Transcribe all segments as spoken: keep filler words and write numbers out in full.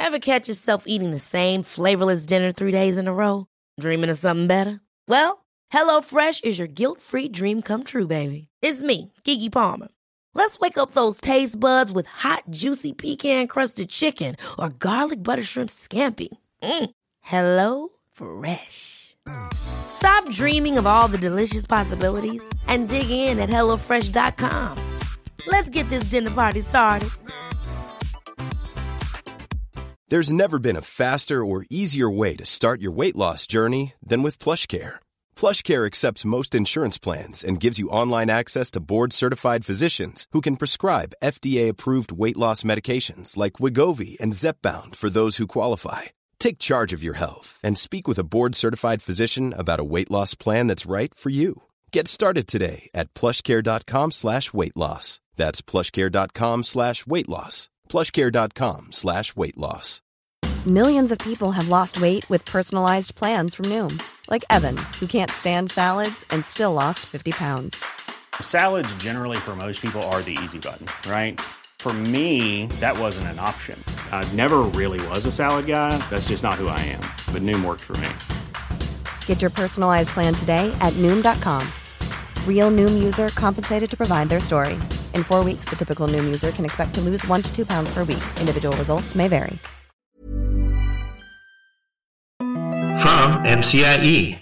Ever catch yourself eating the same flavorless dinner three days in a row? Dreaming of something better? Well, HelloFresh is your guilt-free dream come true, baby. It's me, Keke Palmer. Let's wake up those taste buds with hot, juicy pecan-crusted chicken or garlic butter shrimp scampi. Mm. Hello Fresh. Stop dreaming of all the delicious possibilities and dig in at hello fresh dot com. Let's get this dinner party started. There's never been a faster or easier way to start your weight loss journey than with PlushCare. PlushCare accepts most insurance plans and gives you online access to board-certified physicians who can prescribe F D A-approved weight loss medications like Wegovy and Zepbound for those who qualify. Take charge of your health and speak with a board-certified physician about a weight loss plan that's right for you. Get started today at plushcare.com slash weight loss. That's plushcare.com slash weight loss. plushcare.com slash weight loss. Millions of people have lost weight with personalized plans from Noom. Like Evan, who can't stand salads and still lost fifty pounds. Salads generally for most people are the easy button, right? For me, that wasn't an option. I never really was a salad guy. That's just not who I am. But Noom worked for me. Get your personalized plan today at Noom dot com. Real Noom user compensated to provide their story. In four weeks, the typical Noom user can expect to lose one to two pounds per week. Individual results may vary. From M C I E.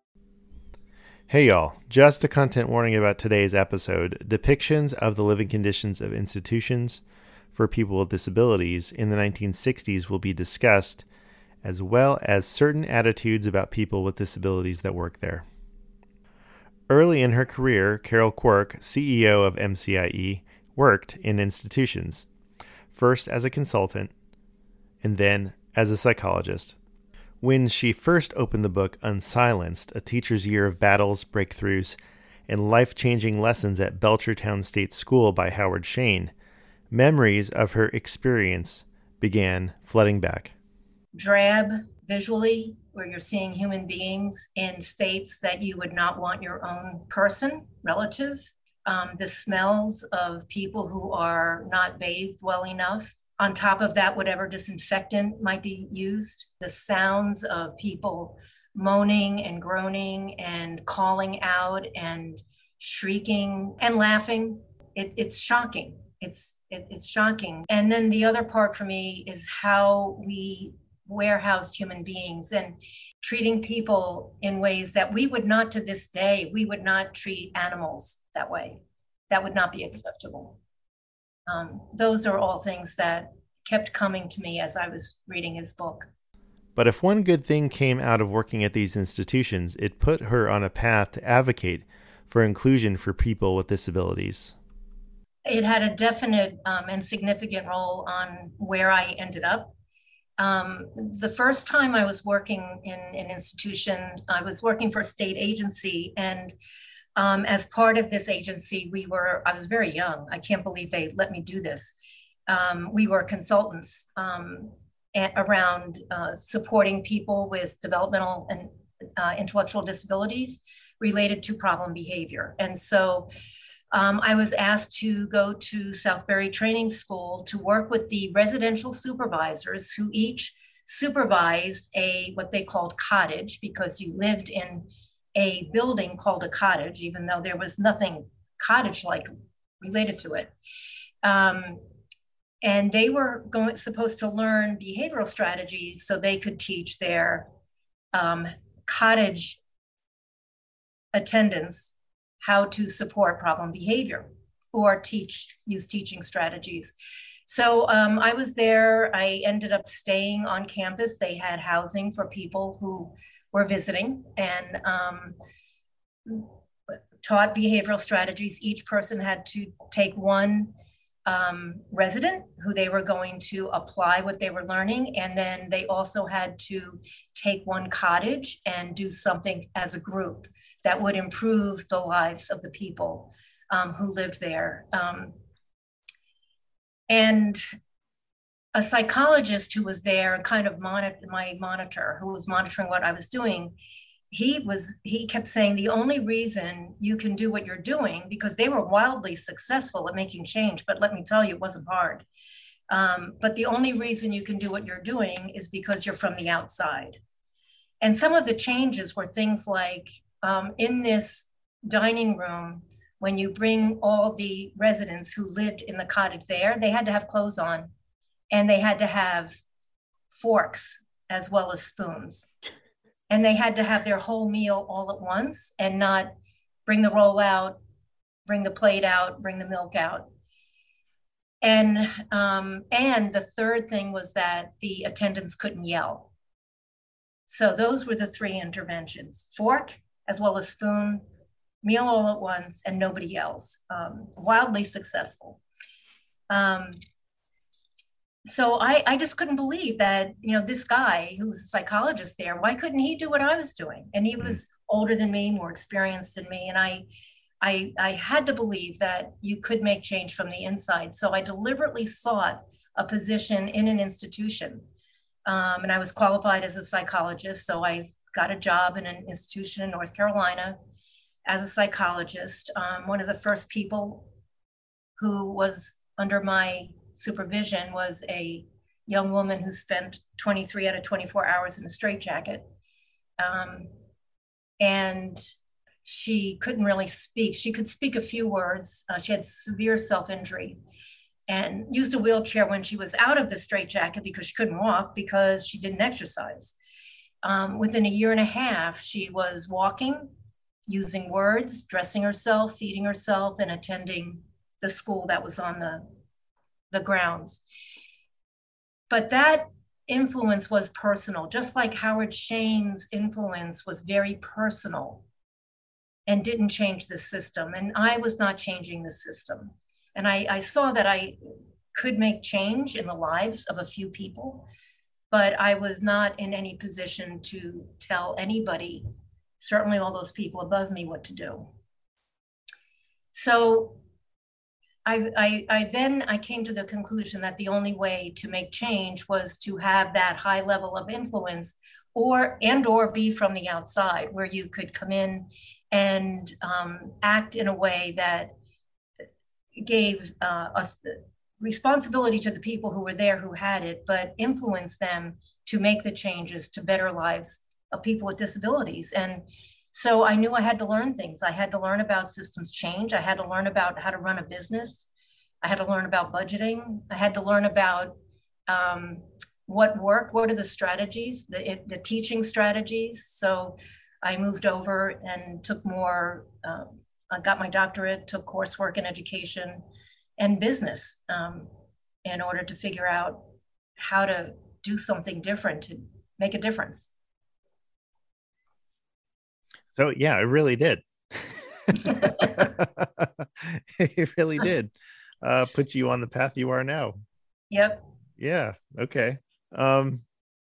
Hey y'all, just a content warning about today's episode. Depictions of the living conditions of institutions for people with disabilities in the nineteen sixties will be discussed, as well as certain attitudes about people with disabilities that work there. Early in her career, Carol Quirk, C E O of M C I E, worked in institutions, first as a consultant and then as a psychologist. When she first opened the book Unsilenced, A Teacher's Year of Battles, Breakthroughs, and Life-Changing Lessons at Belchertown State School by Howard Shane, memories of her experience began flooding back. Drab visually, where you're seeing human beings in states that you would not want your own person, relative. Um, the smells of people who are not bathed well enough. On top of that, whatever disinfectant might be used, the sounds of people moaning and groaning and calling out and shrieking and laughing. It, it's shocking. It's it, it's shocking. And then the other part for me is how we warehoused human beings and treating people in ways that we would not, to this day, we would not treat animals that way. That would not be acceptable. Um, those are all things that kept coming to me as I was reading his book. But if one good thing came out of working at these institutions, it put her on a path to advocate for inclusion for people with disabilities. It had a definite um, and significant role on where I ended up. Um, the first time I was working in an institution, I was working for a state agency, and Um, as part of this agency, we were, I was very young. I can't believe they let me do this. Um, we were consultants um, at, around uh, supporting people with developmental and uh, intellectual disabilities related to problem behavior. And so um, I was asked to go to Southbury Training School to work with the residential supervisors who each supervised a, what they called cottage, because you lived in a building called a cottage, even though there was nothing cottage-like related to it. Um, and they were going, supposed to learn behavioral strategies so they could teach their um, cottage attendants how to support problem behavior or teach, use teaching strategies. So um, I was there. I ended up staying on campus. They had housing for people who were visiting, and um, taught behavioral strategies. Each person had to take one um, resident who they were going to apply what they were learning. And then they also had to take one cottage and do something as a group that would improve the lives of the people um, who lived there. Um, and a psychologist who was there and kind of monitor my monitor, who was monitoring what I was doing, he was he kept saying the only reason you can do what you're doing, because they were wildly successful at making change, but let me tell you, it wasn't hard. Um, but the only reason you can do what you're doing is because you're from the outside. And some of the changes were things like um, in this dining room, when you bring all the residents who lived in the cottage there, they had to have clothes on and they had to have forks as well as spoons. And they had to have their whole meal all at once and not bring the roll out, bring the plate out, bring the milk out. And, um, and the third thing was that the attendants couldn't yell. So those were the three interventions: fork as well as spoon, meal all at once, and nobody yells. Um, wildly successful. Um, so I, I just couldn't believe that, you know, this guy who was a psychologist there, why couldn't he do what I was doing? And he was older than me, more experienced than me. And I, I, I had to believe that you could make change from the inside. So I deliberately sought a position in an institution. Um, and I was qualified as a psychologist. So I got a job in an institution in North Carolina as a psychologist. Um, one of the first people who was under my supervision was a young woman who spent twenty-three out of twenty-four hours in a straitjacket. Um, and she couldn't really speak. She could speak a few words. Uh, she had severe self-injury and used a wheelchair when she was out of the straitjacket because she couldn't walk because she didn't exercise. Um, within a year and a half, she was walking, using words, dressing herself, feeding herself, and attending the school that was on the, the grounds. But that influence was personal, just like Howard Shane's influence was very personal and didn't change the system. And I was not changing the system. And I, I saw that I could make change in the lives of a few people, but I was not in any position to tell anybody, certainly all those people above me, what to do. So I, I, I then I came to the conclusion that the only way to make change was to have that high level of influence, or and or be from the outside, where you could come in and um, act in a way that gave uh, a responsibility to the people who were there who had it, but influence them to make the changes to better lives of people with disabilities. And so I knew I had to learn things. I had to learn about systems change. I had to learn about how to run a business. I had to learn about budgeting. I had to learn about um, what worked, what are the strategies, the, the teaching strategies. So I moved over and took more, uh, I got my doctorate, took coursework in education and business um, in order to figure out how to do something different to make a difference. So yeah, it really did. It really did uh, put you on the path you are now. Yep. Yeah. Okay. Um,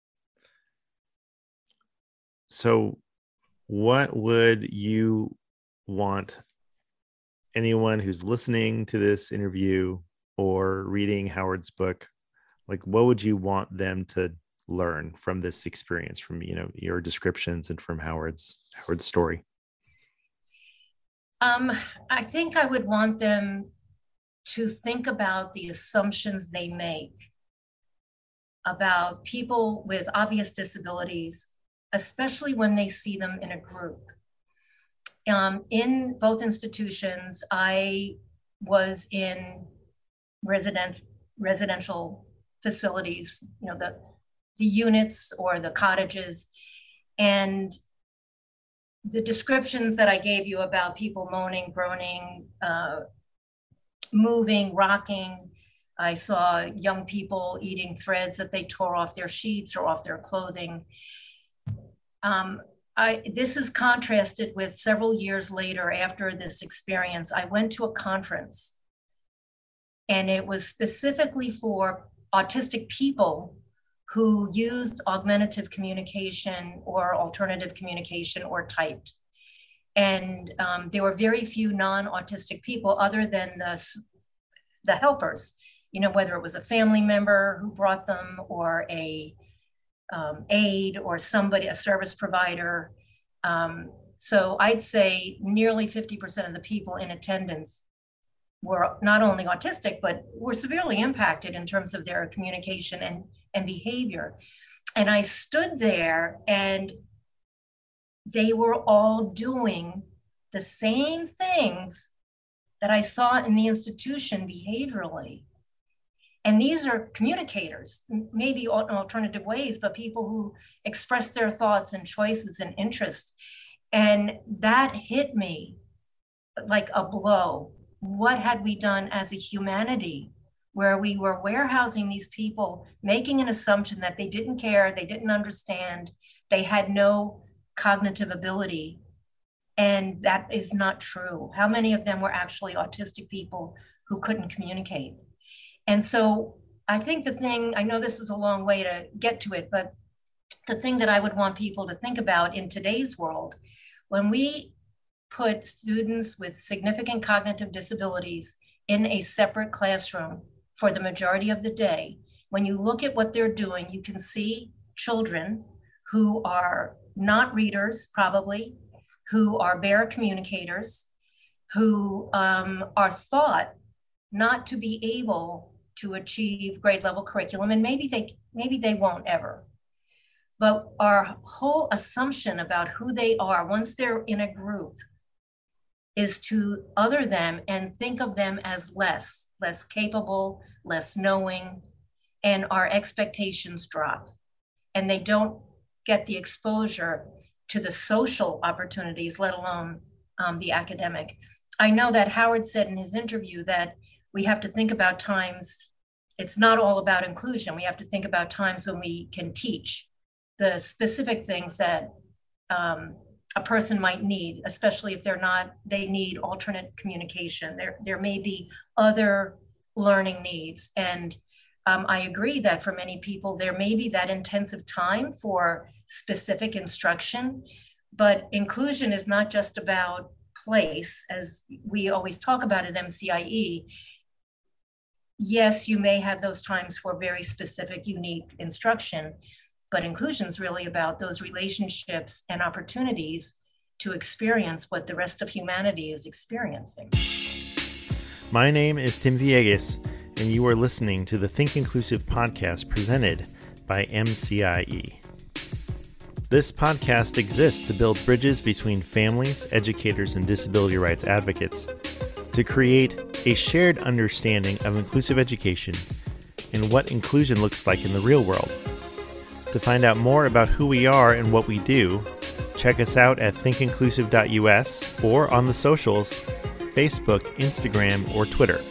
so what would you want anyone who's listening to this interview or reading Howard's book, like what would you want them to learn from this experience, from, you know, your descriptions and from Howard's Howard's story? Um, I think I would want them to think about the assumptions they make about people with obvious disabilities, especially when they see them in a group. Um, in both institutions, I was in resident residential facilities, you know, the the units or the cottages, and the descriptions that I gave you about people moaning, groaning, uh, moving, rocking. I saw young people eating threads that they tore off their sheets or off their clothing. Um, I, this is contrasted with several years later after this experience. I went to a conference and it was specifically for autistic people who used augmentative communication or alternative communication or typed. And um, there were very few non-autistic people other than the, the helpers, you know, whether it was a family member who brought them or a um, aide or somebody, a service provider. Um, so I'd say nearly fifty percent of the people in attendance were not only autistic, but were severely impacted in terms of their communication and, and behavior. And I stood there and they were all doing the same things that I saw in the institution behaviorally. And these are communicators, maybe in alternative ways, but people who express their thoughts and choices and interests. And that hit me like a blow. What had we done as a humanity where we were warehousing these people, making an assumption that they didn't care, they didn't understand, they had no cognitive ability. And that is not true. How many of them were actually autistic people who couldn't communicate? And so I think the thing, I know this is a long way to get to it, but the thing that I would want people to think about in today's world, when we put students with significant cognitive disabilities in a separate classroom for the majority of the day, when you look at what they're doing, you can see children who are not readers, probably, who are bare communicators, who um, are thought not to be able to achieve grade level curriculum, and maybe they maybe they won't ever. But our whole assumption about who they are once they're in a group is to other them and think of them as less, less capable, less knowing, and our expectations drop. And they don't get the exposure to the social opportunities, let alone um, the academic. I know that Howard said in his interview that we have to think about times, it's not all about inclusion. We have to think about times when we can teach the specific things that um, a person might need, especially if they're not, they need alternate communication. There, there may be other learning needs. And um, I agree that for many people, there may be that intensive time for specific instruction, but inclusion is not just about place, as we always talk about at M C I E. Yes, you may have those times for very specific, unique instruction, but inclusion is really about those relationships and opportunities to experience what the rest of humanity is experiencing. My name is Tim Villegas, and you are listening to the Think Inclusive podcast presented by M C I E. This podcast exists to build bridges between families, educators, and disability rights advocates to create a shared understanding of inclusive education and what inclusion looks like in the real world. To find out more about who we are and what we do, check us out at think inclusive dot U S or on the socials, Facebook, Instagram, or Twitter.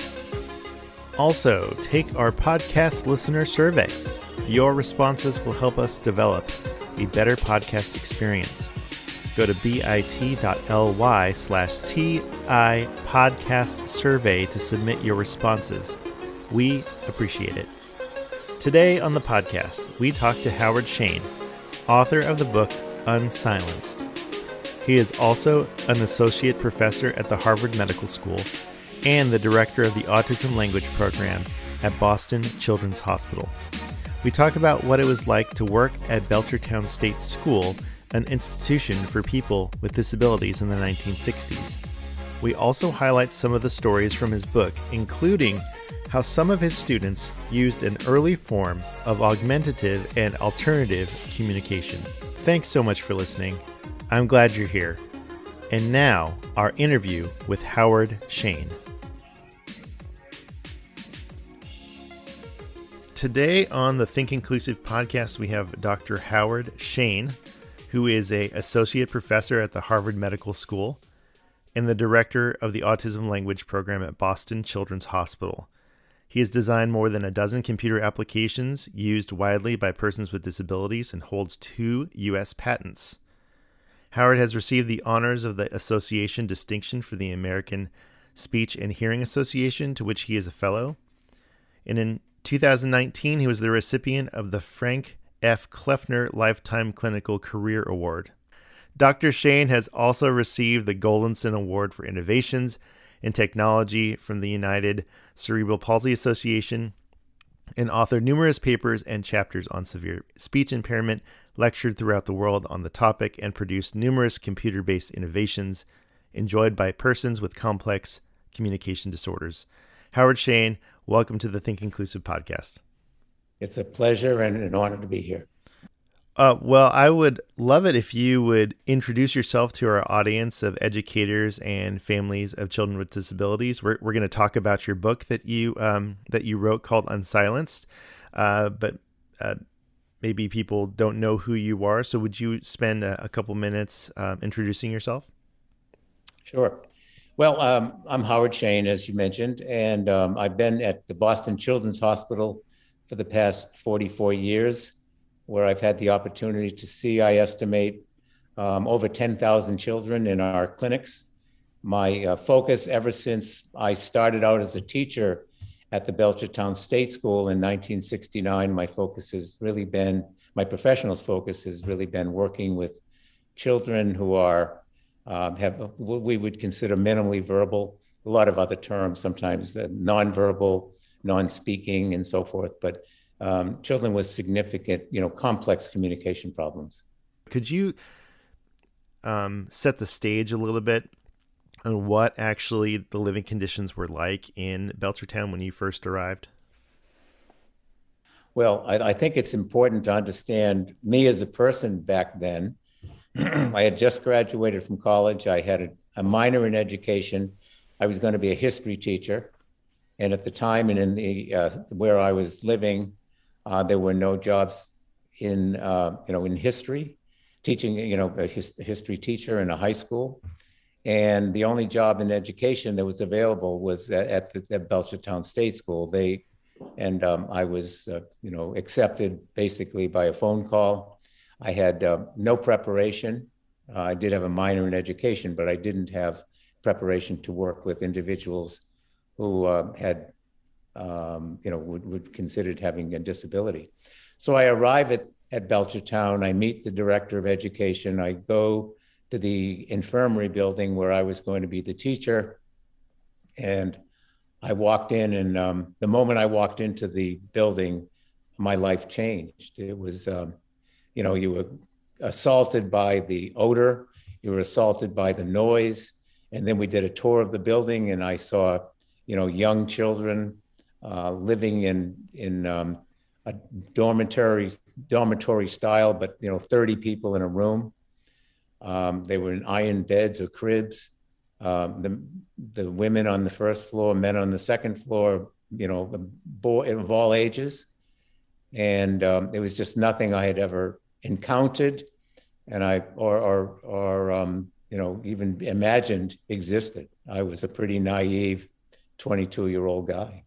Also, take our podcast listener survey. Your responses will help us develop a better podcast experience. Go to bit.ly slash TI podcast survey to submit your responses. We appreciate it. Today on the podcast, we talk to Howard Shane, author of the book Unsilenced. He is also an associate professor at the Harvard Medical School and the director of the Autism Language Program at Boston Children's Hospital. We talk about what it was like to work at Belchertown State School, an institution for people with disabilities in the nineteen sixties. We also highlight some of the stories from his book, including how some of his students used an early form of augmentative and alternative communication. Thanks so much for listening. I'm glad you're here. And now, our interview with Howard Shane. Today on the Think Inclusive podcast, we have Doctor Howard Shane, who is an associate professor at the Harvard Medical School and the director of the Autism Language Program at Boston Children's Hospital. He has designed more than a dozen computer applications used widely by persons with disabilities and holds two U S patents. Howard has received the honors of the Association Distinction for the American Speech and Hearing Association, to which he is a fellow. And in two thousand nineteen, he was the recipient of the Frank F. Kleffner Lifetime Clinical Career Award. Doctor Shane has also received the Goldinson Award for Innovations in Technology from the United Cerebral Palsy Association, and authored numerous papers and chapters on severe speech impairment, lectured throughout the world on the topic, and produced numerous computer-based innovations enjoyed by persons with complex communication disorders. Howard Shane, welcome to the Think Inclusive podcast. It's a pleasure and an honor to be here. Uh, well, I would love it if you would introduce yourself to our audience of educators and families of children with disabilities. We're we're going to talk about your book that you um, that you wrote called Unsilenced, uh, but uh, maybe people don't know who you are. So would you spend a, a couple minutes um, introducing yourself? Sure. Well, um, I'm Howard Shane, as you mentioned, and um, I've been at the Boston Children's Hospital for the past forty-four years, where I've had the opportunity to see, I estimate, um, over ten thousand children in our clinics. My uh, focus ever since I started out as a teacher at the Belchertown State School in nineteen sixty-nine, my focus has really been, my professional's focus has really been working with children who are, uh, have what we would consider minimally verbal, a lot of other terms, sometimes uh, nonverbal, non-speaking, and so forth, but um, children with significant, you know, complex communication problems. Could you um, set the stage a little bit on what actually the living conditions were like in Belchertown when you first arrived? Well, I, I think it's important to understand me as a person back then. I had just graduated from college. I had a, a minor in education. I was going to be a history teacher. And at the time and in the uh, where I was living, uh, there were no jobs in, uh, you know, in history, teaching, you know, a, his, a history teacher in a high school. And the only job in education that was available was at, at the at Belchertown State School. They, and um, I was, uh, you know, accepted basically by a phone call. I had uh, no preparation. Uh, I did have a minor in education, but I didn't have preparation to work with individuals who uh, had, um, you know, would, would considered having a disability. So I arrive at, at Belchertown, I meet the director of education, I go to the infirmary building where I was going to be the teacher. And I walked in, and um, the moment I walked into the building, my life changed. It was, um, you know, you were assaulted by the odor, you were assaulted by the noise. And then we did a tour of the building, and I saw, you know, young children uh, living in in um, a dormitory dormitory style, but you know, thirty people in a room. Um, they were in iron beds or cribs. Um, the the women on the first floor, men on the second floor. You know, boy of all ages, and um, it was just nothing I had ever encountered, and I or or or um, you know, even imagined existed. I was a pretty naive twenty-two-year-old guy.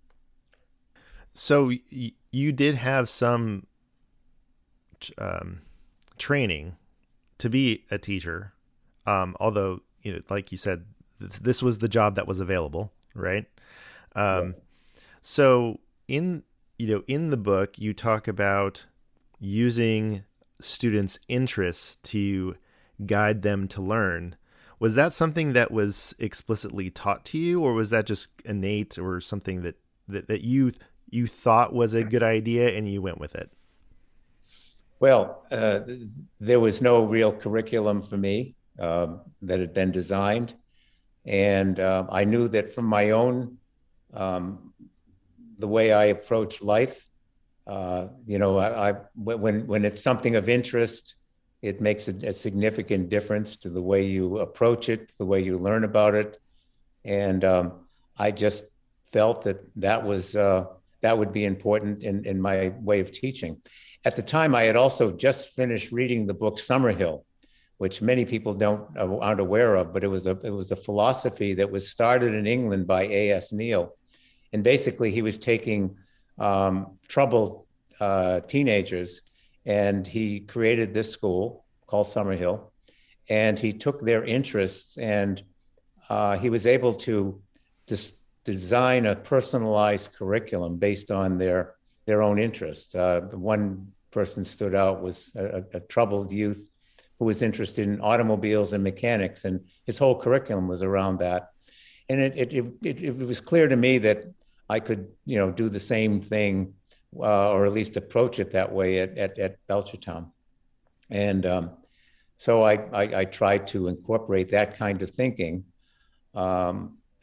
So y- you did have some um, training to be a teacher, um, although, you know, like you said, th- this was the job that was available, right? Um, yes. So in, you know, in the book, you talk about using students' interests to guide them to learn. Was that something that was explicitly taught to you, or was that just innate, or something that, that, that you you thought was a good idea and you went with it? Well, uh, there was no real curriculum for me um, that had been designed. And uh, I knew that from my own, um, the way I approach life, uh, you know, I, I, when, when it's something of interest, it makes a, a significant difference to the way you approach it, the way you learn about it. And um, I just felt that that was, uh, that would be important in, in my way of teaching. At the time, I had also just finished reading the book Summerhill, which many people don't aren't aware of, but it was a it was a philosophy that was started in England by A S Neal, and basically he was taking um, troubled uh, teenagers, and he created this school called Summerhill, and he took their interests, and uh, he was able to dis- design a personalized curriculum based on their their own interests. Uh, one person stood out was a, a troubled youth who was interested in automobiles and mechanics, and his whole curriculum was around that. And it it it, it was clear to me that I could, you know, do the same thing, uh, or at least approach it that way at at, at Belchertown. And um, so I, I I tried to incorporate that kind of thinking. Um,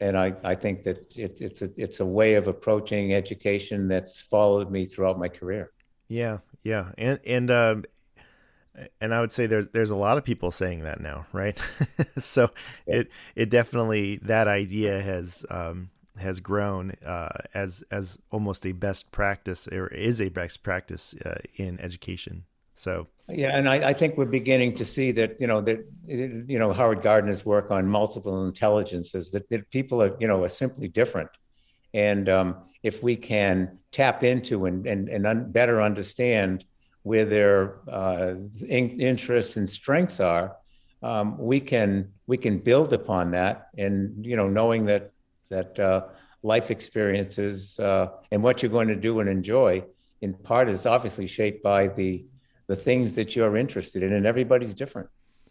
and I, I think that it's it's a it's a way of approaching education that's followed me throughout my career. Yeah, yeah, and and um, and I would say there's there's a lot of people saying that now, right? So yeah. it it definitely, that idea has um, has grown uh, as as almost a best practice, or is a best practice uh, in education. So yeah, and I, I think we're beginning to see that, you know, that, you know, Howard Gardner's work on multiple intelligences, that, that people are, you know, are simply different. And um, if we can tap into and, and, and un- better understand where their uh, in- interests and strengths are, um, we can we can build upon that. And, you know, knowing that, that uh, life experiences uh, and what you're going to do and enjoy, in part, is obviously shaped by the the things that you're interested in, and everybody's different.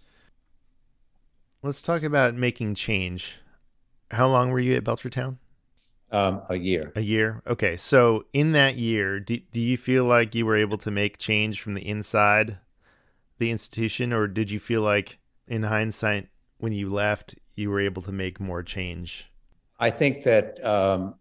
Let's talk about making change. How long were you at Belchertown? Um, a year. A year. Okay. So in that year, do, do you feel like you were able to make change from the inside the institution, or did you feel like in hindsight, when you left, you were able to make more change? I think that um,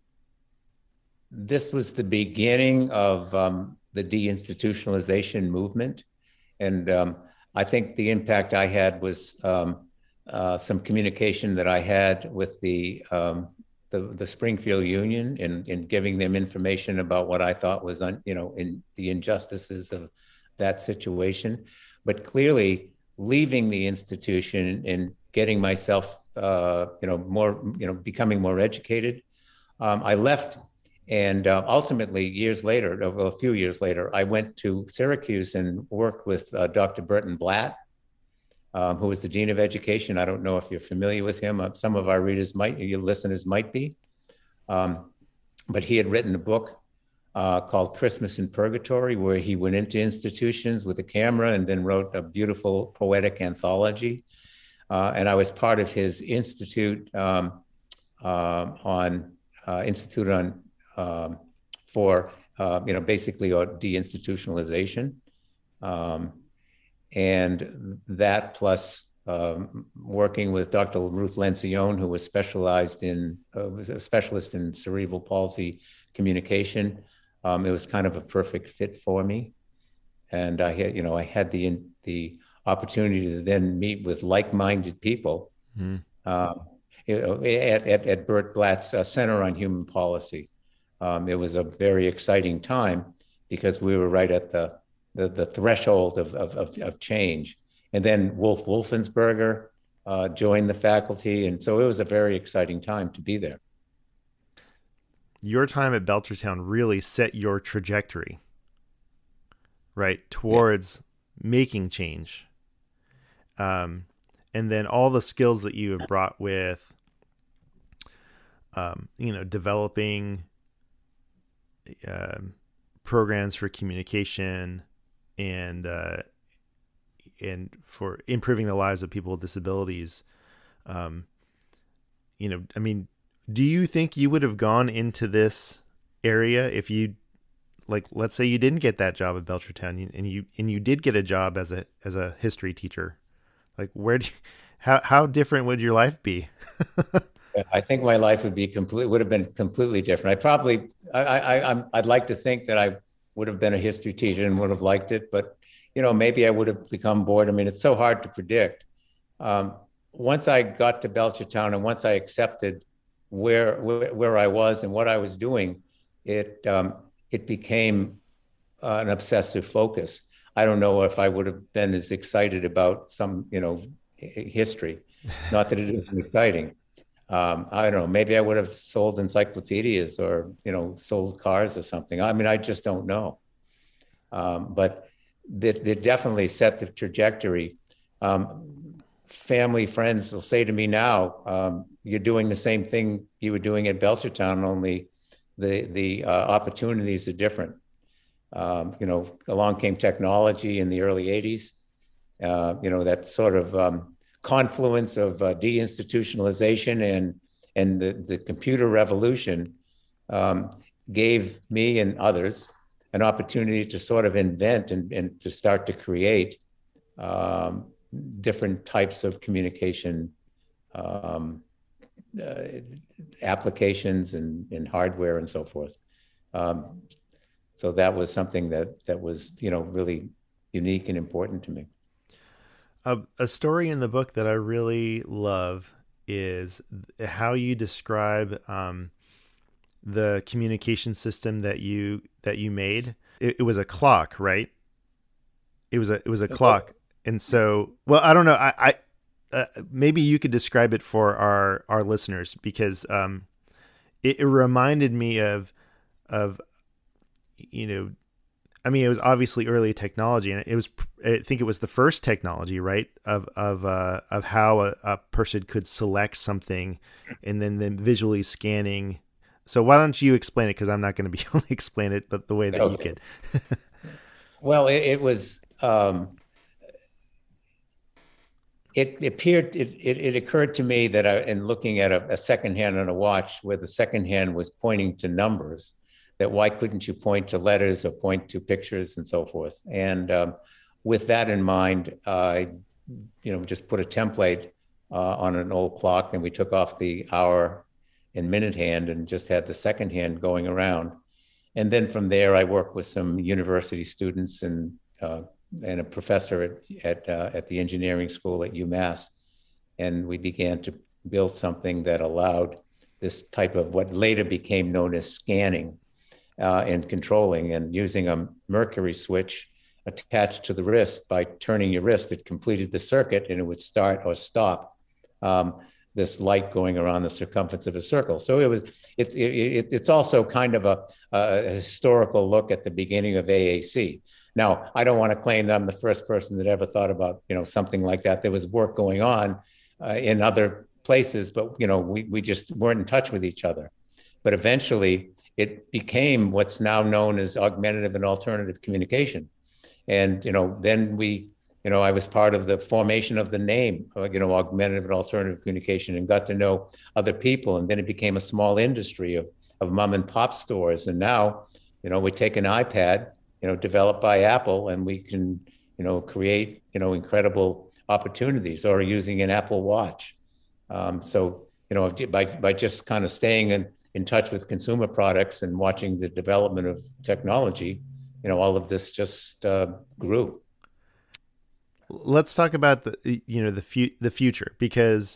this was the beginning of um, the deinstitutionalization movement. And um, I think the impact I had was um, uh, some communication that I had with the um, the, the Springfield Union, in, in giving them information about what I thought was, un, you know, in the injustices of that situation. But clearly, leaving the institution and getting myself, uh, you know, more, you know, becoming more educated, um, I left. And uh, ultimately, years later, a few years later, I went to Syracuse and worked with uh, Doctor Burton Blatt, um, who was the Dean of Education. I don't know if you're familiar with him. Uh, some of our readers might, your listeners might be. Um, but he had written a book uh, called Christmas in Purgatory, where he went into institutions with a camera and then wrote a beautiful poetic anthology. Uh, and I was part of his institute um, uh, on uh, Institute on Um, for, uh, you know, basically uh, deinstitutionalization. Um, and that plus um, working with Doctor Ruth Lencioni, who was specialized in, uh, was a specialist in cerebral palsy communication. Um, it was kind of a perfect fit for me. And I had, you know, I had the, the opportunity to then meet with like-minded people mm. uh, you know, at, at, at Burt Blatt's uh, Center on Human Policy. Um, it was a very exciting time because we were right at the the, the threshold of, of, of, of change. And then Wolf Wolfensberger uh, joined the faculty. And so it was a very exciting time to be there. Your time at Belchertown really set your trajectory, right, towards yeah. making change. Um, and then all the skills that you have brought with, um, you know, developing Uh, programs for communication and uh, and for improving the lives of people with disabilities. Um, you know, I mean, do you think you would have gone into this area if you, like, let's say you didn't get that job at Belchertown and you and you did get a job as a as a history teacher? Like, where do you, how how different would your life be? I think my life would be complete would have been completely different. I probably I, I I'm I'd like to think that I would have been a history teacher and would have liked it, but you know, maybe I would have become bored. I mean, it's so hard to predict. Um, once I got to Belchertown and once I accepted where where, where I was and what I was doing, it um, it became uh, an obsessive focus. I don't know if I would have been as excited about some, you know, history. Not that it isn't exciting. Um, I don't know, maybe I would have sold encyclopedias or, you know, sold cars or something. I mean, I just don't know. Um, but they, they definitely set the trajectory. Um, family, friends will say to me now, um, you're doing the same thing you were doing at Belchertown, only the, the uh, opportunities are different. Um, you know, along came technology in the early eighties, uh, you know, that sort of, um, confluence of uh, deinstitutionalization and and the, the computer revolution um, gave me and others an opportunity to sort of invent and, and to start to create um, different types of communication um, uh, applications and, and hardware and so forth. Um, so that was something that that was, you know, really unique and important to me. A, a story in the book that I really love is how you describe um, the communication system that you that you made. It, it was a clock, right? It was a it was a clock, and so well, I don't know. I, I uh, maybe you could describe it for our our listeners, because um, it, it reminded me of of you know. I mean, it was obviously early technology, and it was, I think it was the first technology, right? Of, of, uh, of how a, a person could select something and then, then visually scanning. So why don't you explain it? Cause I'm not going to be able to explain it, but the way that okay. you could. Well, it, it was, um, it appeared, it, it, it occurred to me that I, in looking at a, a second hand on a watch where the second hand was pointing to numbers, that why couldn't you point to letters or point to pictures and so forth? And um, with that in mind, I, uh, you know, just put a template uh, on an old clock, and we took off the hour and minute hand and just had the second hand going around. And then from there, I worked with some university students and uh, and a professor at at, uh, at the engineering school at UMass, and we began to build something that allowed this type of what later became known as scanning. Uh, and controlling, and using a mercury switch attached to the wrist. By turning your wrist, it completed the circuit, and it would start or stop um, this light going around the circumference of a circle. So it was. It, it, it's also kind of a, a historical look at the beginning of A A C. Now, I don't want to claim that I'm the first person that ever thought about, you know, something like that. There was work going on uh, in other places, but you know, we we just weren't in touch with each other. But eventually, it became what's now known as augmentative and alternative communication. And, you know, then we, you know, I was part of the formation of the name, you know, augmentative and alternative communication, and got to know other people. And then it became a small industry of, of mom and pop stores. And now, you know, we take an iPad, you know, developed by Apple, and we can, you know, create, you know, incredible opportunities, or using an Apple Watch. Um, so, you know, by, by just kind of staying in, in touch with consumer products and watching the development of technology, you know, all of this just uh, grew. Let's talk about the, you know, the fu- the future, because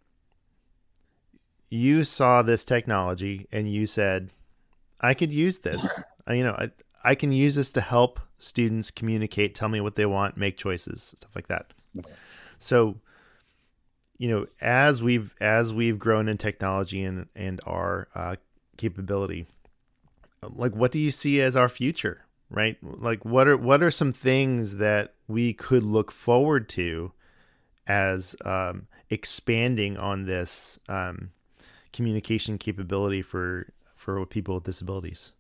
you saw this technology and you said, I could use this. I, you know, I, I can use this to help students communicate, tell me what they want, make choices, stuff like that. Okay. So, you know, as we've as we've grown in technology and and our uh, capability, like, what do you see as our future, right? Like, what are what are some things that we could look forward to as um, expanding on this um, communication capability for for people with disabilities?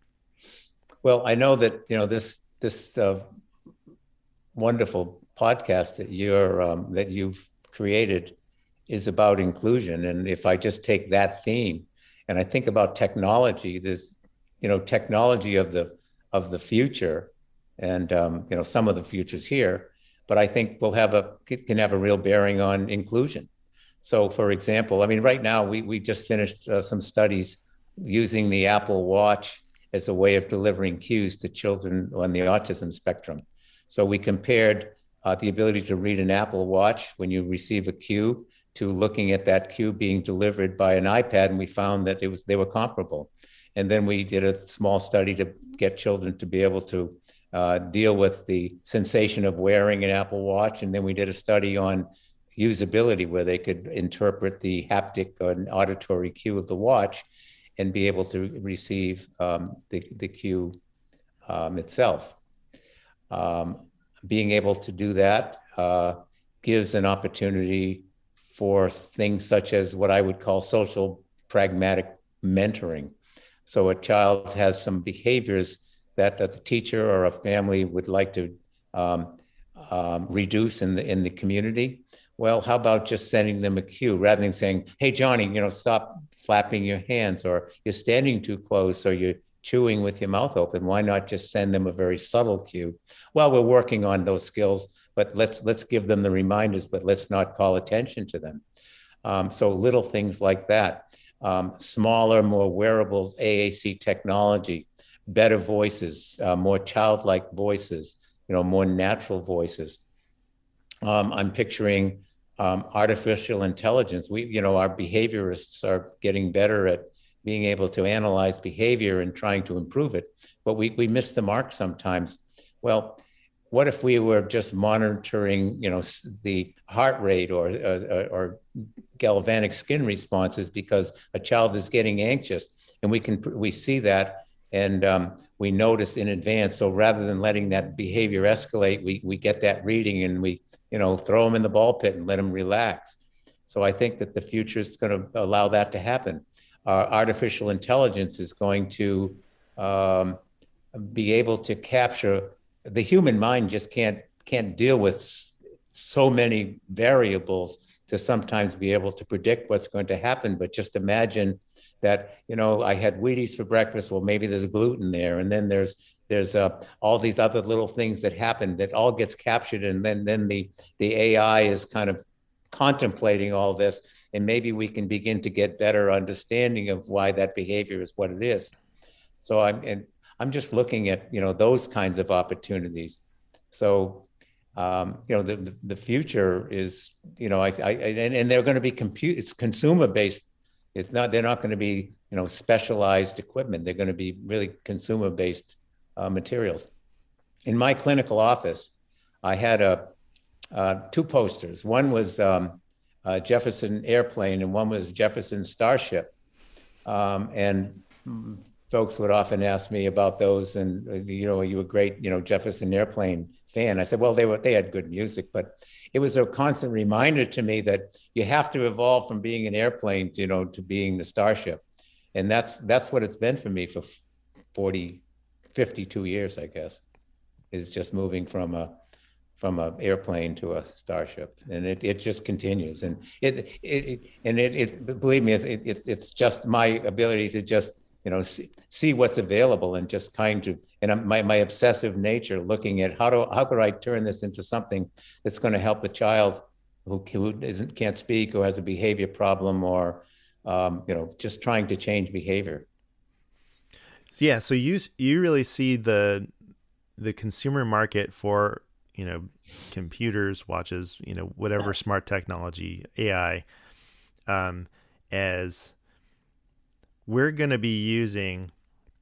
Well, I know that, you know, this this uh, wonderful podcast that you're um, that you've created is about inclusion. And if I just take that theme and I think about technology, there's, you know, technology of the of the future, and um, you know, some of the future's here, but I think we'll have a can have a real bearing on inclusion. So, for example, I mean, right now we we just finished uh, some studies using the Apple Watch as a way of delivering cues to children on the autism spectrum. So we compared uh, the ability to read an Apple Watch when you receive a cue to looking at that cue being delivered by an iPad, and we found that it was they were comparable. And then we did a small study to get children to be able to uh, deal with the sensation of wearing an Apple Watch. And then we did a study on usability, where they could interpret the haptic or an auditory cue of the watch and be able to receive um, the, the cue um, itself. Um, being able to do that uh, gives an opportunity for things such as what I would call social pragmatic mentoring. So a child has some behaviors that, that the teacher or a family would like to um, um, reduce in the in the community. Well, how about just sending them a cue rather than saying, "Hey, Johnny, you know, stop flapping your hands," or "You're standing too close," or "You're chewing with your mouth open." Why not just send them a very subtle cue? Well, we're working on those skills, but let's let's give them the reminders, but let's not call attention to them. Um, so little things like that, um, smaller, more wearable A A C technology, better voices, uh, more childlike voices, you know, more natural voices. Um, I'm picturing um, artificial intelligence. We, you know, our behaviorists are getting better at being able to analyze behavior and trying to improve it, but we we miss the mark sometimes. Well, what if we were just monitoring, you know, the heart rate or, or or galvanic skin responses because a child is getting anxious, and we can we see that and um, we notice in advance. So rather than letting that behavior escalate, we we get that reading and we, you know, throw them in the ball pit and let them relax. So I think that the future is going to allow that to happen. Uh, artificial intelligence is going to um, be able to capture. The human mind just can't can't deal with so many variables to sometimes be able to predict what's going to happen. But just imagine that, you know, I had Wheaties for breakfast. Well, maybe there's gluten there, and then there's there's uh, all these other little things that happen that all gets captured, and then then the the A I is kind of contemplating all this, and maybe we can begin to get better understanding of why that behavior is what it is. So I'm and I'm just looking at, you know, those kinds of opportunities. So, um, you know, the, the the future is, you know, I, I and, and they're going to be compute. It's consumer based. It's not. They're not going to be, you know, specialized equipment. They're going to be really consumer based uh, materials. In my clinical office, I had a uh, two posters. One was um, uh, Jefferson Airplane, and one was Jefferson Starship, um, and folks would often ask me about those, and, you know, are you a great, you know, Jefferson Airplane fan? I said, well, they were, they had good music, but it was a constant reminder to me that you have to evolve from being an airplane to, you know, to being the Starship. And that's, that's what it's been for me for forty, fifty-two years, I guess, is just moving from a, from an airplane to a Starship. And it, it just continues. And it, it, it and it, it, believe me, it, it, it's just my ability to just, you know, see, see what's available and just kind of, and my, my obsessive nature looking at how do, how could I turn this into something that's going to help a child who, who isn't, can't speak or has a behavior problem or, um, you know, just trying to change behavior. So, yeah. So you, you really see the, the consumer market for, you know, computers, watches, you know, whatever smart technology, A I, um, as we're going to be using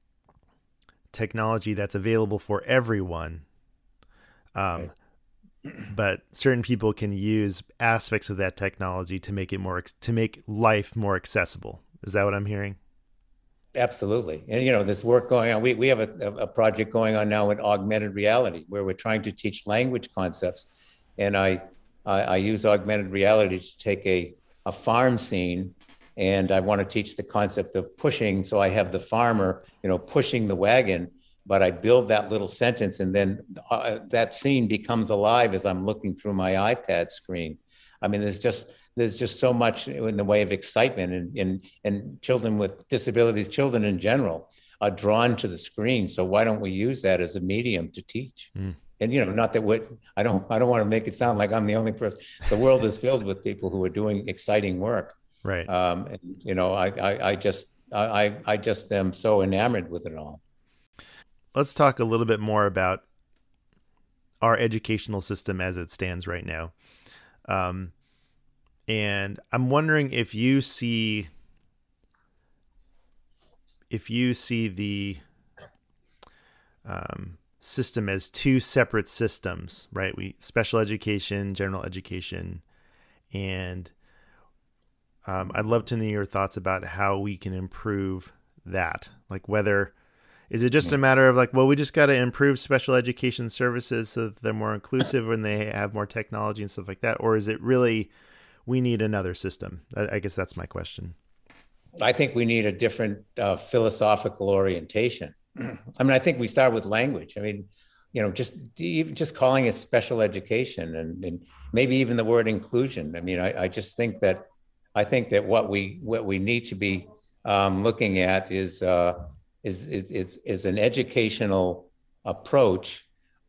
technology that's available for everyone. Um, right. But certain people can use aspects of that technology to make it more, to make life more accessible. Is that what I'm hearing? Absolutely. And, you know, this work going on, we, we have a, a project going on now with augmented reality, where we're trying to teach language concepts. And I, I, I use augmented reality to take a, a farm scene, and I want to teach the concept of pushing. So I have the farmer, you know, pushing the wagon, but I build that little sentence, and then uh, that scene becomes alive as I'm looking through my iPad screen. I mean, there's just, there's just so much in the way of excitement, and, and, and children with disabilities, children in general, are drawn to the screen. So why don't we use that as a medium to teach? Mm. And, you know, not that what I don't, I don't want to make it sound like I'm the only person. The world is filled with people who are doing exciting work. Right. Um, and, you know, I, I, I just, I, I just am so enamored with it all. Let's talk a little bit more about our educational system as it stands right now. Um, and I'm wondering if you see, if you see the um, system as two separate systems, right? We special education, general education, and Um, I'd love to know your thoughts about how we can improve that. Like, whether, is it just a matter of like, well, we just got to improve special education services so that they're more inclusive and they have more technology and stuff like that? Or is it really, we need another system? I, I guess that's my question. I think we need a different uh, philosophical orientation. I mean, I think we start with language. I mean, you know, just even just calling it special education, and, and maybe even the word inclusion. I mean, I, I just think that I think that what we what we need to be um, looking at is, uh, is is is is an educational approach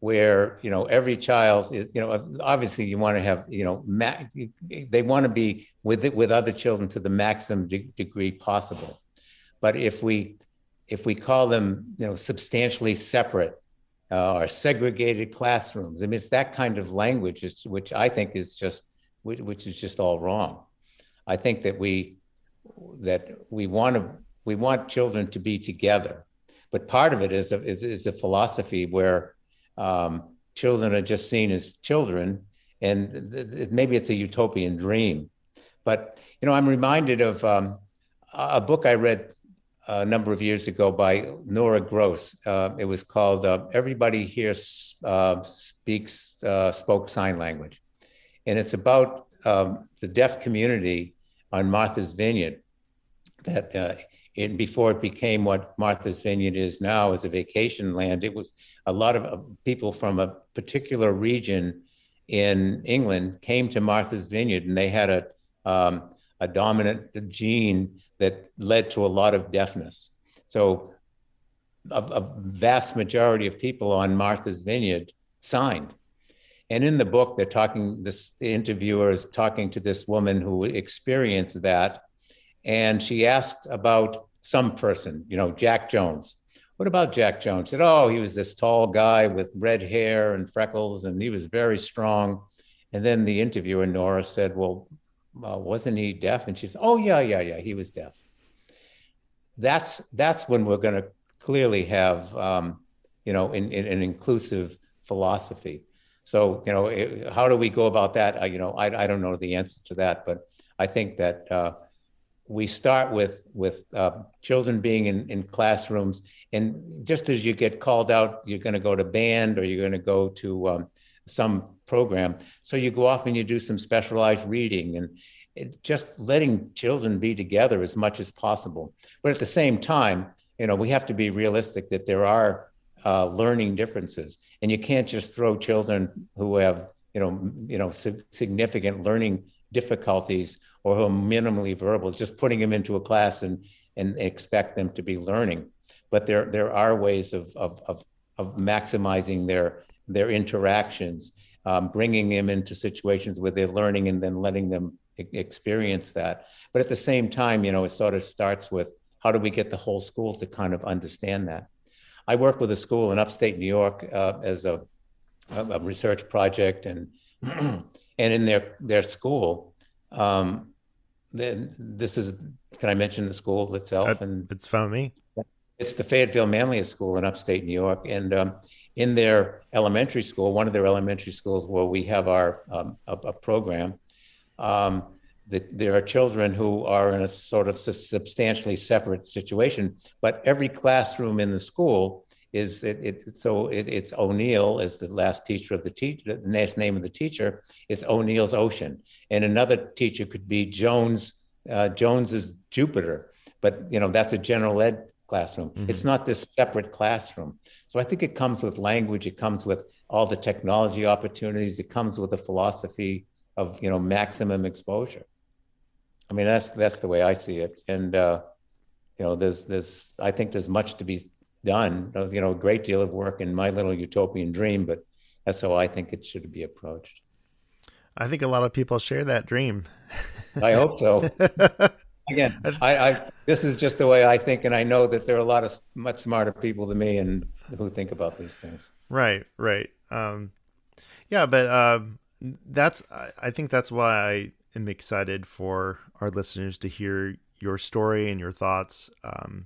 where, you know, every child is, you know, obviously you want to have, you know, ma- they want to be with it, with other children to the maximum de- degree possible. But if we if we call them, you know, substantially separate uh, or segregated classrooms, I mean, it's that kind of language, which I think is just which, which is just all wrong. I think that we that we want to we want children to be together, but part of it is a, is, is a philosophy where um, children are just seen as children, and th- th- maybe it's a utopian dream. But you know, I'm reminded of um, a book I read a number of years ago by Nora Gross. Uh, it was called uh, "Everybody Here uh, Speaks uh, Spoke Sign Language," and it's about um, the deaf community on Martha's Vineyard. That uh, in before it became what Martha's Vineyard is now, as a vacation land, it was a lot of uh, people from a particular region in England came to Martha's Vineyard, and they had a um, a dominant gene that led to a lot of deafness. So a, a vast majority of people on Martha's Vineyard signed. And in the book, they're talking, this the interviewer is talking to this woman who experienced that. And she asked about some person, you know, Jack Jones. What about Jack Jones? She said, oh, he was this tall guy with red hair and freckles, and he was very strong. And then the interviewer, Nora, said, well, uh, wasn't he deaf? And she said, oh, yeah, yeah, yeah, he was deaf. That's that's when we're going to clearly have, um, you know, in, in, an inclusive philosophy. So, you know, it, how do we go about that? I, you know, I, I don't know the answer to that, but I think that uh, we start with with uh, children being in, in classrooms, and just as you get called out, you're going to go to band or you're going to go to um, some program. So you go off and you do some specialized reading, and it, just letting children be together as much as possible. But at the same time, you know, we have to be realistic that there are uh, learning differences, and you can't just throw children who have, you know, you know, sig- significant learning difficulties or who are minimally verbal, just putting them into a class and and expect them to be learning. But there there are ways of of of, of maximizing their their interactions, um, bringing them into situations where they're learning and then letting them e- experience that. But at the same time, you know, it sort of starts with how do we get the whole school to kind of understand that? I work with a school in upstate New York uh, as a, a research project, and and in their their school, um, then this is, can I mention the school itself? Uh, and it's found me. It's the Fayetteville Manlius School in upstate New York, and um, in their elementary school, one of their elementary schools where we have our um, a, a program, um, that there are children who are in a sort of substantially separate situation, but every classroom in the school is it, it so it, it's O'Neill as the last teacher of the teacher, the last name of the teacher. It's O'Neill's Ocean, and another teacher could be Jones. Uh, Jones is Jupiter, but you know that's a general ed classroom. Mm-hmm. It's not this separate classroom. So I think it comes with language. It comes with all the technology opportunities. It comes with a philosophy of, you know, maximum exposure. I mean, that's that's the way I see it. And uh, you know, there's there's I think there's much to be done. You know, a great deal of work in my little utopian dream, but that's how I think it should be approached. I think a lot of people share that dream. I hope so. Again, I, I this is just the way I think, and I know that there are a lot of much smarter people than me and who think about these things. Right, right. Um, yeah, but uh, that's I think that's why I am excited for our listeners to hear your story and your thoughts, um,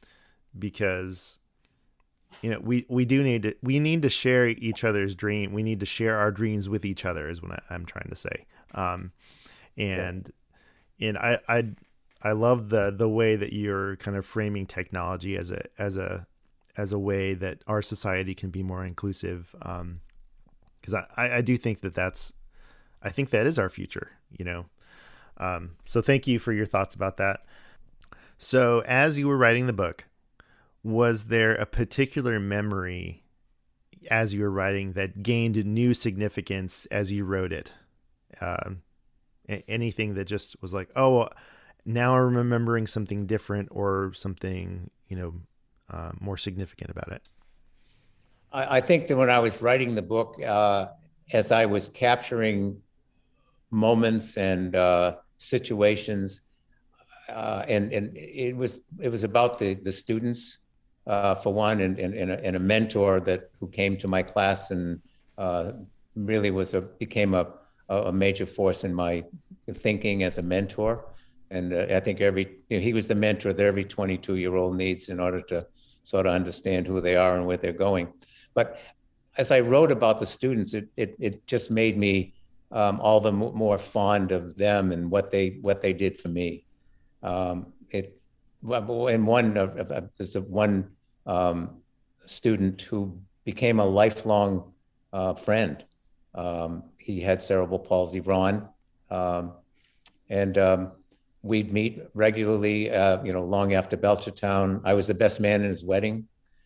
because you know we, we do need to we need to share each other's dream. We need to share our dreams with each other, is what I, I'm trying to say. Um, and yes. and I I. I love the the way that you're kind of framing technology as a as a as a way that our society can be more inclusive. Um, because I, I do think that that's I think that is our future. You know, um, so thank you for your thoughts about that. So as you were writing the book, was there a particular memory as you were writing that gained new significance as you wrote it? Um, anything that just was like, oh, now I'm remembering something different or something, you know, uh, more significant about it? I, I think that when I was writing the book, uh, as I was capturing moments and uh, situations, uh, and and it was it was about the the students, uh, for one, and and and a, and a mentor that who came to my class and uh, really was a became a a major force in my thinking as a mentor. And uh, I think every you know, he was the mentor that every twenty-two year old needs in order to sort of understand who they are and where they're going. But as I wrote about the students, it it, it just made me um, all the m- more fond of them and what they what they did for me. Um, it and one of uh, there's a one um, student who became a lifelong uh, friend. Um, he had cerebral palsy, Ron, um, and um, we'd meet regularly, uh, you know, long after Belchertown. I was the best man in his wedding.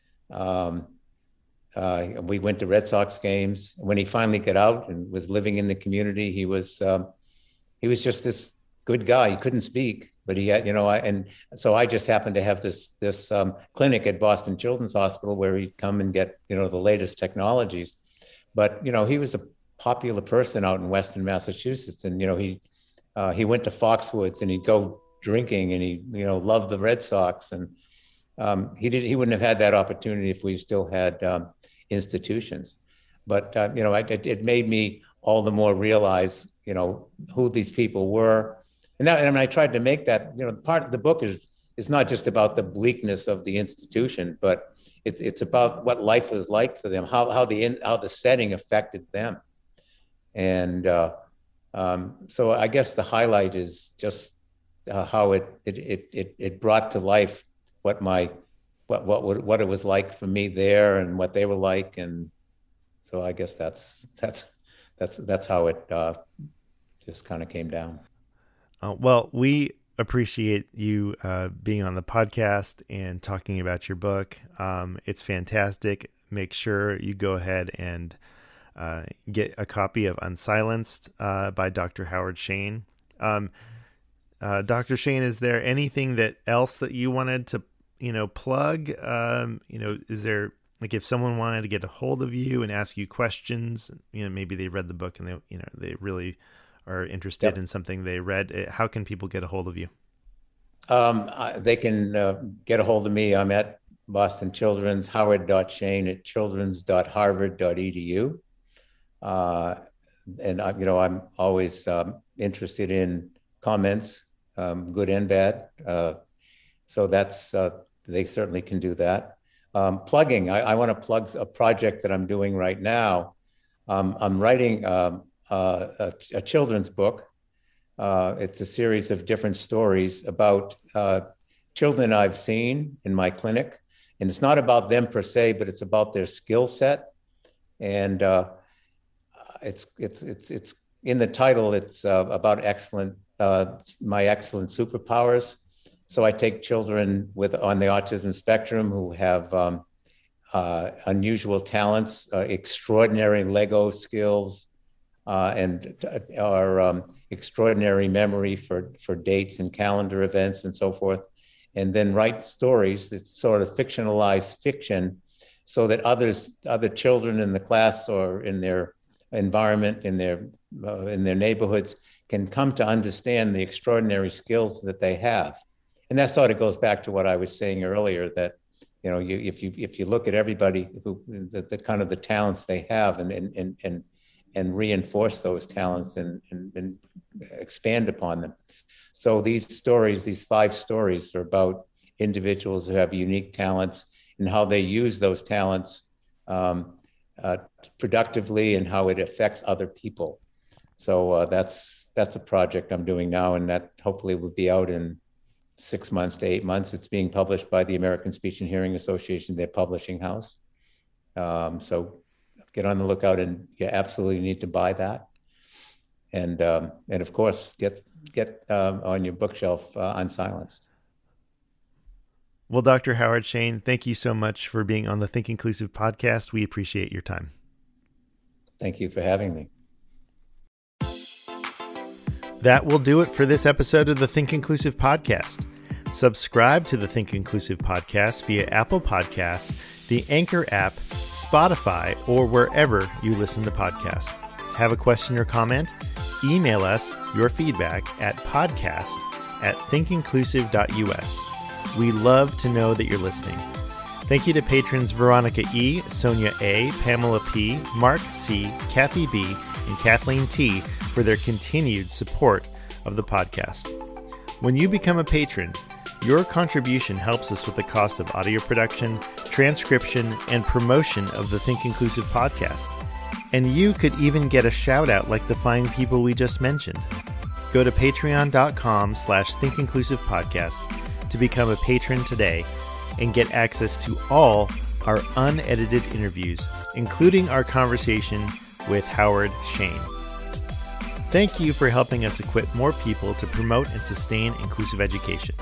Um, uh, we went to Red Sox games. When he finally got out and was living in the community, he was um, he was just this good guy. He couldn't speak, but he had, you know, I, and so I just happened to have this this um, clinic at Boston Children's Hospital where he'd come and get, you know, the latest technologies. But, you know, he was a popular person out in Western Massachusetts, and, you know, he uh, he went to Foxwoods and he'd go drinking and he, you know, loved the Red Sox. And um, he did he wouldn't have had that opportunity if we still had um, institutions. But, uh, you know, it, it made me all the more realize, you know, who these people were. And, that, and I mean, I tried to make that, you know, part of the book is is not just about the bleakness of the institution, but it's it's about what life was like for them, how how the in, how the setting affected them. And uh, um, so I guess the highlight is just uh, how it, it it it it brought to life what my what what what it was like for me there and what they were like. And so I guess that's that's that's that's how it uh, just kind of came down. Uh, well, we appreciate you uh, being on the podcast and talking about your book. Um, it's fantastic. Make sure you go ahead and uh, get a copy of Unsilenced uh, by Doctor Howard Shane. Um, uh, Doctor Shane, is there anything that else that you wanted to, you know, plug? Um, you know, is there, like, if someone wanted to get a hold of you and ask you questions, you know, maybe they read the book and they, you know, they really are interested yep. in something they read, how can people get a hold of you? Um, I, they can uh, get a hold of me. I'm at Boston Children's, howard dot shane at children's dot harvard dot e d u. Uh, and, I, you know, I'm always um, interested in comments, um, good and bad. Uh, so that's, uh, they certainly can do that. Um, plugging, I, I want to plug a project that I'm doing right now. Um, I'm writing um, Uh, a, a children's book. Uh, it's a series of different stories about uh, children I've seen in my clinic. And it's not about them per se, but it's about their skill set. And uh, it's, it's, it's, it's in the title, it's uh, about excellent, uh, my excellent superpowers. So I take children with on the autism spectrum who have um, uh, unusual talents, uh, extraordinary Lego skills, Uh, and our um, extraordinary memory for, for dates and calendar events and so forth, and then write stories that sort of fictionalized fiction so that others, other children in the class or in their environment, in their, uh, in their neighborhoods can come to understand the extraordinary skills that they have. And that sort of goes back to what I was saying earlier, that, you know, you, if you if you look at everybody who, the, the kind of the talents they have and, and, and, and and reinforce those talents and, and, and expand upon them. So these stories, these five stories are about individuals who have unique talents and how they use those talents um, uh, productively and how it affects other people. So uh, that's that's a project I'm doing now, and that hopefully will be out in six months to eight months. It's being published by the American Speech and Hearing Association, their publishing house. Um, so get on the lookout, and you absolutely need to buy that. And um, and of course, get get um, on your bookshelf uh, Unsilenced. Well, Doctor Howard Shane, thank you so much for being on the Think Inclusive podcast. We appreciate your time. Thank you for having me. That will do it for this episode of the Think Inclusive podcast. Subscribe to the Think Inclusive podcast via Apple Podcasts, the Anchor app, Spotify, or wherever you listen to podcasts. Have a question or comment? Email us your feedback at podcast at think inclusive dot u s. We love to know that you're listening. Thank you to patrons Veronica E., Sonia A., Pamela P., Mark C., Kathy B., and Kathleen T. for their continued support of the podcast. When you become a patron, your contribution helps us with the cost of audio production, transcription, and promotion of the Think Inclusive podcast. And you could even get a shout out like the fine people we just mentioned. Go to patreon.com slash Think Inclusive Podcast to become a patron today and get access to all our unedited interviews, including our conversation with Howard Shane. Thank you for helping us equip more people to promote and sustain inclusive education.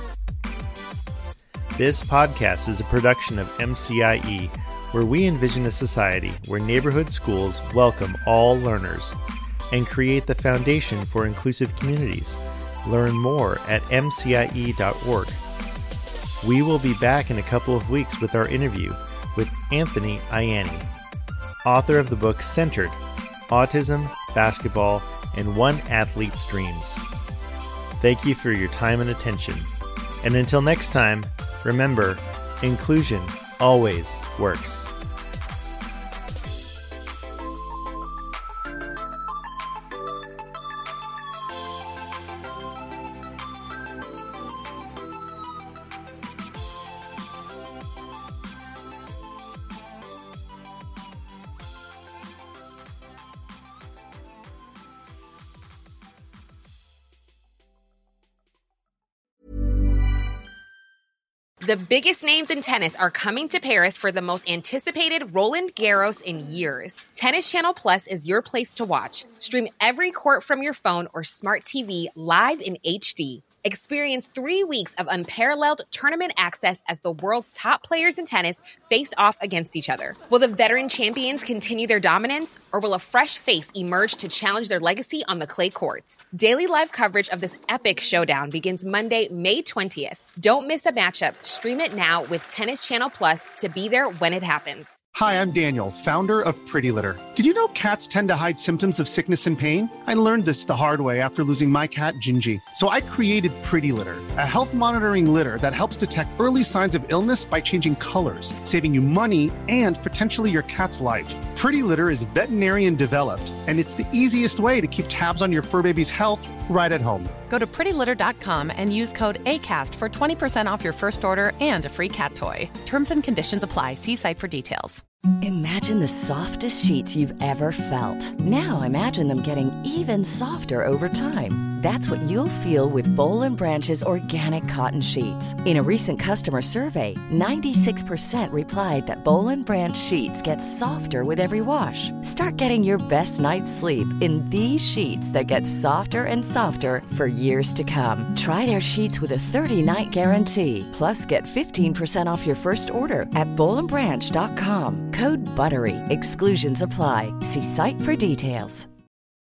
This podcast is a production of M C I E, where we envision a society where neighborhood schools welcome all learners and create the foundation for inclusive communities. Learn more at m c i e dot org. We will be back in a couple of weeks with our interview with Anthony Ianni, author of the book Centered: Autism, Basketball, and One Athlete's Dreams. Thank you for your time and attention. And until next time, remember, inclusion always works. The biggest names in tennis are coming to Paris for the most anticipated Roland Garros in years. Tennis Channel Plus is your place to watch. Stream every court from your phone or smart T V live in H D. Experience three weeks of unparalleled tournament access as the world's top players in tennis face off against each other. Will the veteran champions continue their dominance, or will a fresh face emerge to challenge their legacy on the clay courts? Daily live coverage of this epic showdown begins Monday, May twentieth. Don't miss a matchup. Stream it now with Tennis Channel Plus to be there when it happens. Hi, I'm Daniel, founder of Pretty Litter. Did you know cats tend to hide symptoms of sickness and pain? I learned this the hard way after losing my cat, Gingy. So I created Pretty Litter, a health monitoring litter that helps detect early signs of illness by changing colors, saving you money and potentially your cat's life. Pretty Litter is veterinarian developed, and it's the easiest way to keep tabs on your fur baby's health right at home. Go to pretty litter dot com and use code ACAST for twenty percent off your first order and a free cat toy. Terms and conditions apply. See site for details. Imagine the softest sheets you've ever felt. Now imagine them getting even softer over time. That's what you'll feel with Boll and Branch's organic cotton sheets. In a recent customer survey, ninety-six percent replied that Boll and Branch sheets get softer with every wash. Start getting your best night's sleep in these sheets that get softer and softer for years to come. Try their sheets with a thirty-night guarantee. Plus, get fifteen percent off your first order at boll and branch dot com. Code BUTTERY. Exclusions apply. See site for details.